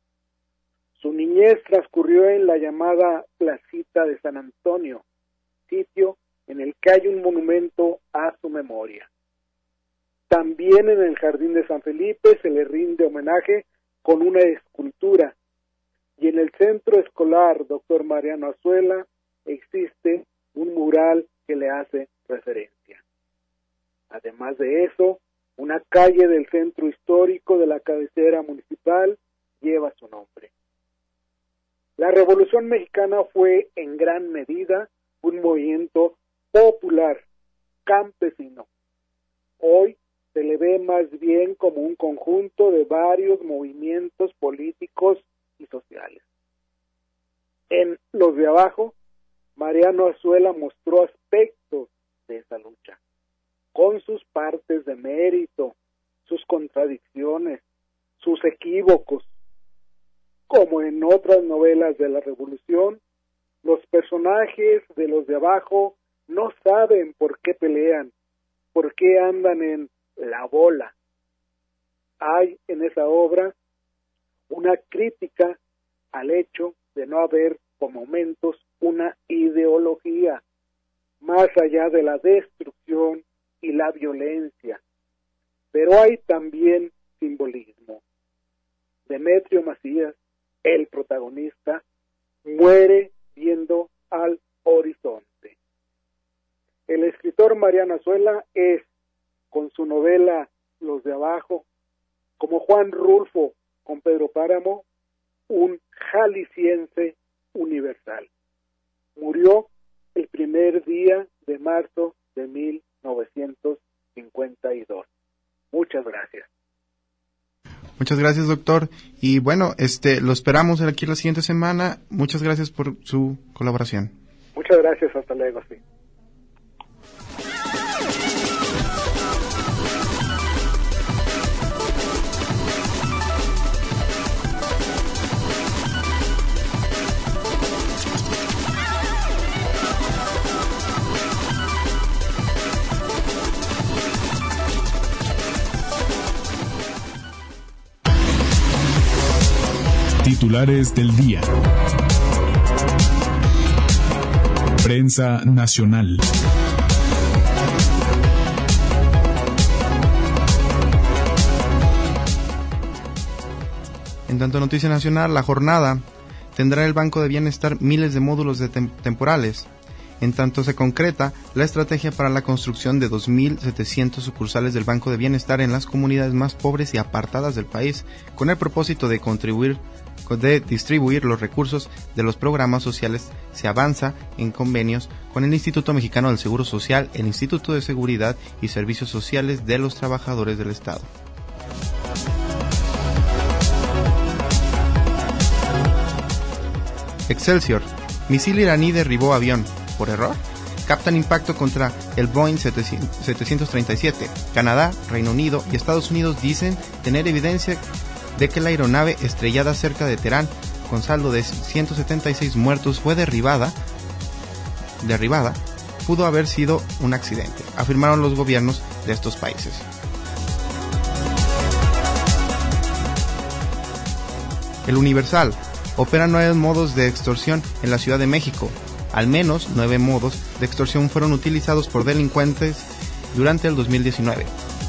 Su niñez transcurrió en la llamada Placita de San Antonio, sitio en el que hay un monumento a su memoria. También en el Jardín de San Felipe se le rinde homenaje con una escultura, y en el Centro Escolar Doctor Mariano Azuela existe un mural que le hace referencia. Además de eso, una calle del centro histórico de la cabecera municipal lleva su nombre. La Revolución Mexicana fue en gran medida un movimiento popular, campesino. Hoy se le ve más bien como un conjunto de varios movimientos políticos y sociales. En Los de Abajo, Mariano Azuela mostró aspectos de esa lucha, con sus partes de mérito, sus contradicciones, sus equívocos. Como en otras novelas de la Revolución, los personajes de Los de Abajo no saben por qué pelean, por qué andan en la bola. Hay en esa obra una crítica al hecho de no haber por momentos una ideología, más allá de la destrucción y la violencia. Pero hay también simbolismo. Demetrio Macías, el protagonista, muere viendo al horizonte. El escritor Mariano Azuela es, con su novela Los de Abajo, como Juan Rulfo con Pedro Páramo, un jalisciense universal. Murió el primer día de marzo de mil novecientos cincuenta y dos. Muchas gracias. Muchas gracias, doctor. Y bueno, este, lo esperamos aquí la siguiente semana. Muchas gracias por su colaboración. Muchas gracias, hasta luego, sí. Titulares del día. Prensa nacional. En tanto, noticia nacional, la jornada tendrá el Banco de Bienestar miles de módulos de tem- temporales. En tanto, se concreta la estrategia para la construcción de dos mil setecientas sucursales del Banco de Bienestar en las comunidades más pobres y apartadas del país, con el propósito de contribuir de distribuir los recursos de los programas sociales. Se avanza en convenios con el Instituto Mexicano del Seguro Social, el Instituto de Seguridad y Servicios Sociales de los Trabajadores del Estado. Excelsior. Misil iraní derribó avión. ¿Por error? Captan impacto contra el Boeing setecientos treinta y siete. Canadá, Reino Unido y Estados Unidos dicen tener evidencia de que la aeronave estrellada cerca de Teherán, con saldo de ciento setenta y seis muertos, fue derribada, derribada, pudo haber sido un accidente, afirmaron los gobiernos de estos países. El Universal. Operan nueve modos de extorsión en la Ciudad de México. Al menos nueve modos de extorsión fueron utilizados por delincuentes durante el dos mil diecinueve.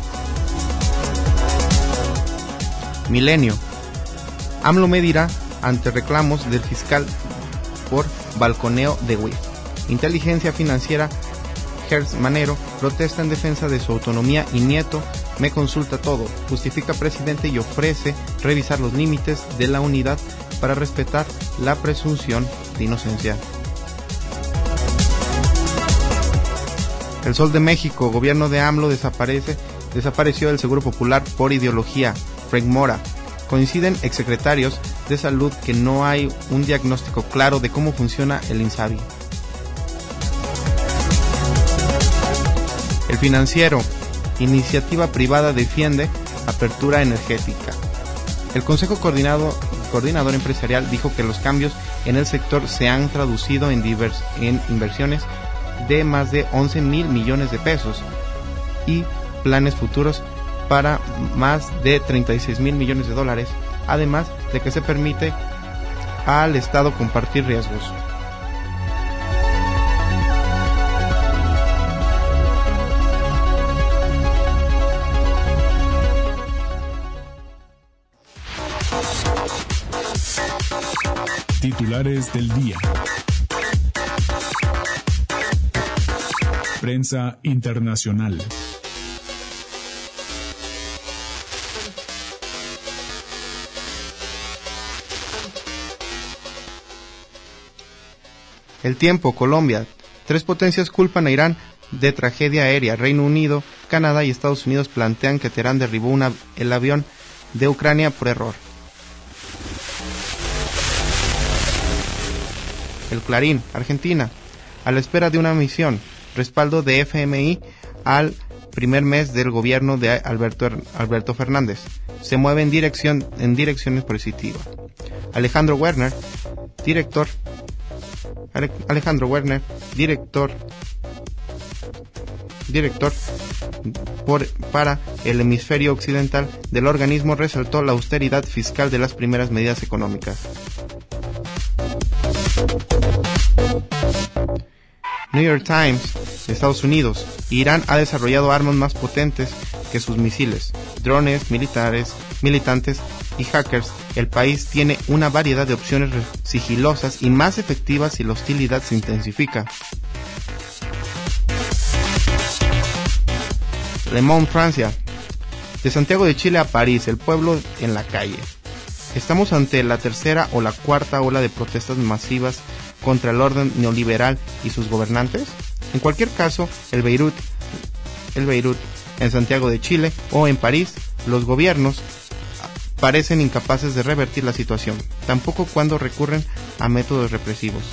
Milenio. AMLO medirá ante reclamos del fiscal por balconeo de W I F. Inteligencia financiera. Hertz Manero protesta en defensa de su autonomía y Nieto me consulta todo. Justifica presidente y ofrece revisar los límites de la unidad para respetar la presunción de inocencia. El Sol de México. Gobierno de AMLO desaparece, desapareció del Seguro Popular por ideología. Frank Mora. Coinciden exsecretarios de salud que no hay un diagnóstico claro de cómo funciona el INSABI. El Financiero. Iniciativa privada defiende apertura energética. El Consejo Coordinado, Coordinador Empresarial dijo que los cambios en el sector se han traducido en, divers, en inversiones de más de once mil millones de pesos y planes futuros para más de treinta y seis mil millones de dólares, además de que se permite al Estado compartir riesgos. Titulares del día. Prensa internacional. El tiempo, Colombia. Tres potencias culpan a Irán de tragedia aérea. Reino Unido, Canadá y Estados Unidos plantean que Teherán derribó una, el avión de Ucrania por error. El Clarín, Argentina. A la espera de una misión, respaldo de F M I al primer mes del gobierno de Alberto, Alberto Fernández. Se mueve en dirección en direcciones positivas. Alejandro Werner, director Ale, Alejandro Werner, director director por, para el hemisferio occidental del organismo, resaltó la austeridad fiscal de las primeras medidas económicas. New York Times, Estados Unidos. Irán ha desarrollado armas más potentes que sus misiles, drones, militares, militantes y hackers. El país tiene una variedad de opciones sigilosas y más efectivas si la hostilidad se intensifica. Le Monde, Francia. De Santiago de Chile a París, el pueblo en la calle. ¿Estamos ante la tercera o la cuarta ola de protestas masivas contra el orden neoliberal y sus gobernantes? En cualquier caso, el Beirut, el Beirut, en Santiago de Chile o en París, los gobiernos parecen incapaces de revertir la situación, tampoco cuando recurren a métodos represivos.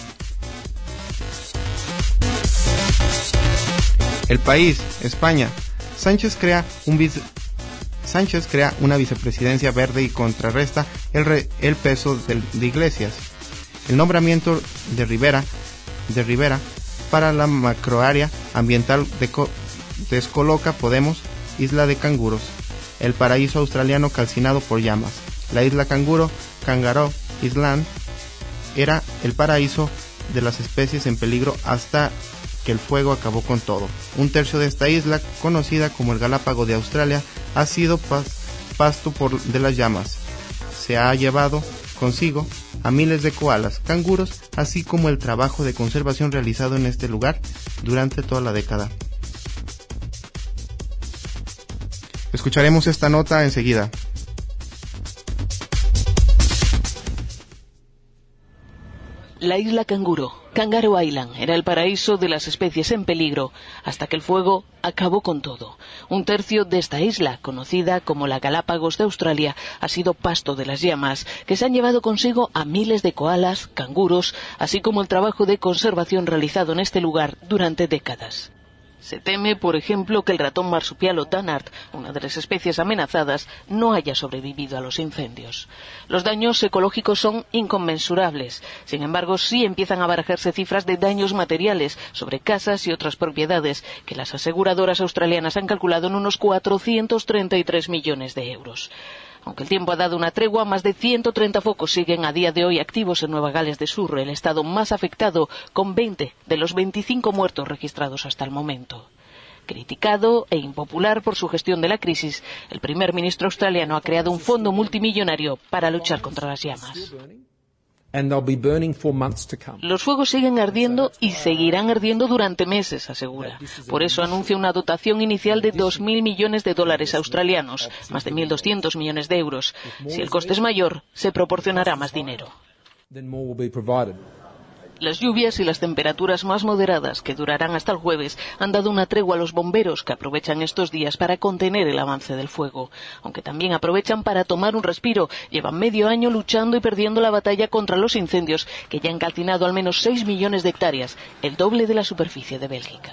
El País, España. Sánchez crea un vice, Sánchez crea una vicepresidencia verde y contrarresta el, re, el peso de, de Iglesias. El nombramiento de Rivera, de Rivera para la macroárea ambiental deco, descoloca Podemos, isla de canguros. El paraíso australiano calcinado por llamas. La isla Canguro, Kangaroo Island, era el paraíso de las especies en peligro hasta que el fuego acabó con todo. Un tercio de esta isla, conocida como el Galápago de Australia, ha sido pas, pasto por, de las llamas. Se ha llevado consigo a miles de koalas, canguros, así como el trabajo de conservación realizado en este lugar durante toda la década. Escucharemos esta nota enseguida. La isla Canguro, Kangaroo Island, era el paraíso de las especies en peligro hasta que el fuego acabó con todo. Un tercio de esta isla, conocida como la Galápagos de Australia, ha sido pasto de las llamas, que se han llevado consigo a miles de koalas, canguros, así como el trabajo de conservación realizado en este lugar durante décadas. Se teme, por ejemplo, que el ratón marsupial o Tanard, una de las especies amenazadas, no haya sobrevivido a los incendios. Los daños ecológicos son inconmensurables. Sin embargo, sí empiezan a barajarse cifras de daños materiales sobre casas y otras propiedades que las aseguradoras australianas han calculado en unos cuatrocientos treinta y tres millones de euros. Aunque el tiempo ha dado una tregua, más de ciento treinta focos siguen a día de hoy activos en Nueva Gales del Sur, el estado más afectado, con veinte de los veinticinco muertos registrados hasta el momento. Criticado e impopular por su gestión de la crisis, el primer ministro australiano ha creado un fondo multimillonario para luchar contra las llamas. Los fuegos siguen ardiendo y seguirán ardiendo durante meses, asegura. Por eso anuncia una dotación inicial de dos mil millones de dólares australianos, más de mil doscientos millones de euros. Si el coste es mayor, se proporcionará más dinero. Las lluvias y las temperaturas más moderadas, que durarán hasta el jueves, han dado una tregua a los bomberos, que aprovechan estos días para contener el avance del fuego. Aunque también aprovechan para tomar un respiro. Llevan medio año luchando y perdiendo la batalla contra los incendios, que ya han calcinado al menos seis millones de hectáreas, el doble de la superficie de Bélgica.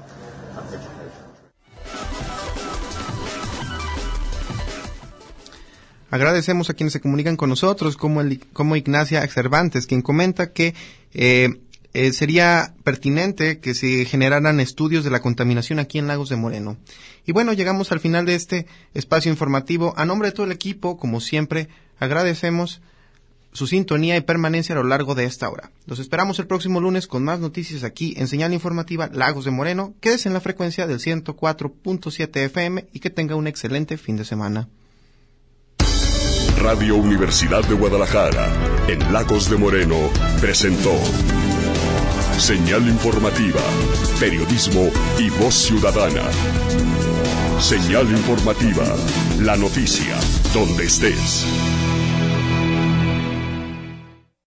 Agradecemos a quienes se comunican con nosotros, como, el, como Ignacia Cervantes, quien comenta que eh, eh, sería pertinente que se generaran estudios de la contaminación aquí en Lagos de Moreno. Y bueno, llegamos al final de este espacio informativo. A nombre de todo el equipo, como siempre, agradecemos su sintonía y permanencia a lo largo de esta hora. Los esperamos el próximo lunes con más noticias aquí en Señal Informativa Lagos de Moreno. Quédese en la frecuencia del ciento cuatro punto siete F M y que tenga un excelente fin de semana. Radio Universidad de Guadalajara, en Lagos de Moreno, presentó Señal Informativa, periodismo y voz ciudadana. Señal Informativa, la noticia, donde estés.